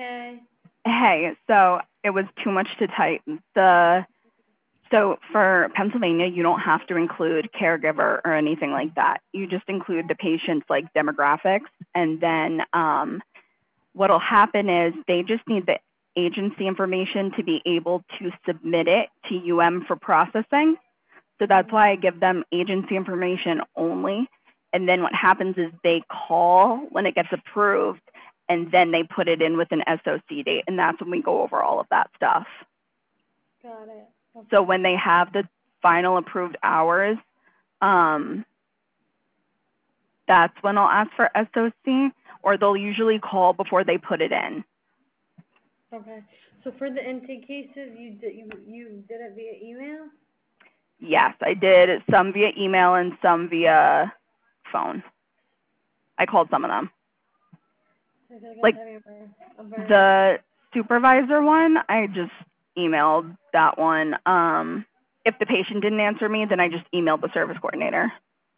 Hey. Hey, so it was too much to type. So for Pennsylvania, you don't have to include caregiver or anything like that. You just include the patient's like demographics, and then what'll happen is they just need the agency information to be able to submit it to for processing. So that's why I give them agency information only. And then what happens is they call when it gets approved, and then they put it in with an SOC date, and that's when we go over all of that stuff. Got it. Okay. So when they have the final approved hours, that's when I'll ask for SOC, or they'll usually call before they put it in. Okay. So for the intake cases, you did it via email? Yes, I did some via email and some via phone. I called some of them. I feel like Like I'm having a very the supervisor one, I just emailed that one. If the patient didn't answer me, then I just emailed the service coordinator.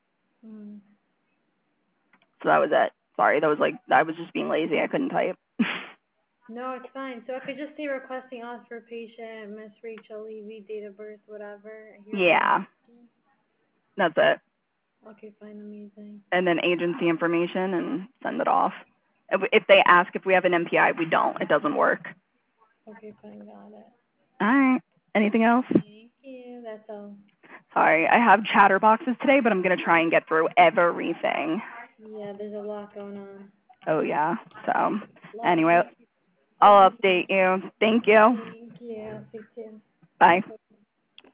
So that was it. Sorry, that was like, I was just being lazy. I couldn't type. No, it's fine. So I could just say requesting auth for patient, Miss Rachel Levy, date of birth, whatever. Yeah, that's it. Okay, fine, amazing. And then agency information and send it off. If they ask if we have an MPI, we don't. It doesn't work. Okay, fine, got it. All right. Anything else? Thank you. That's all. Sorry, I have chatterboxes today, but I'm going to try and get through everything. Yeah, there's a lot going on. Oh, yeah. So, Lot of anyway, people. I'll update you. Thank you. Thank you. Thank you. Bye.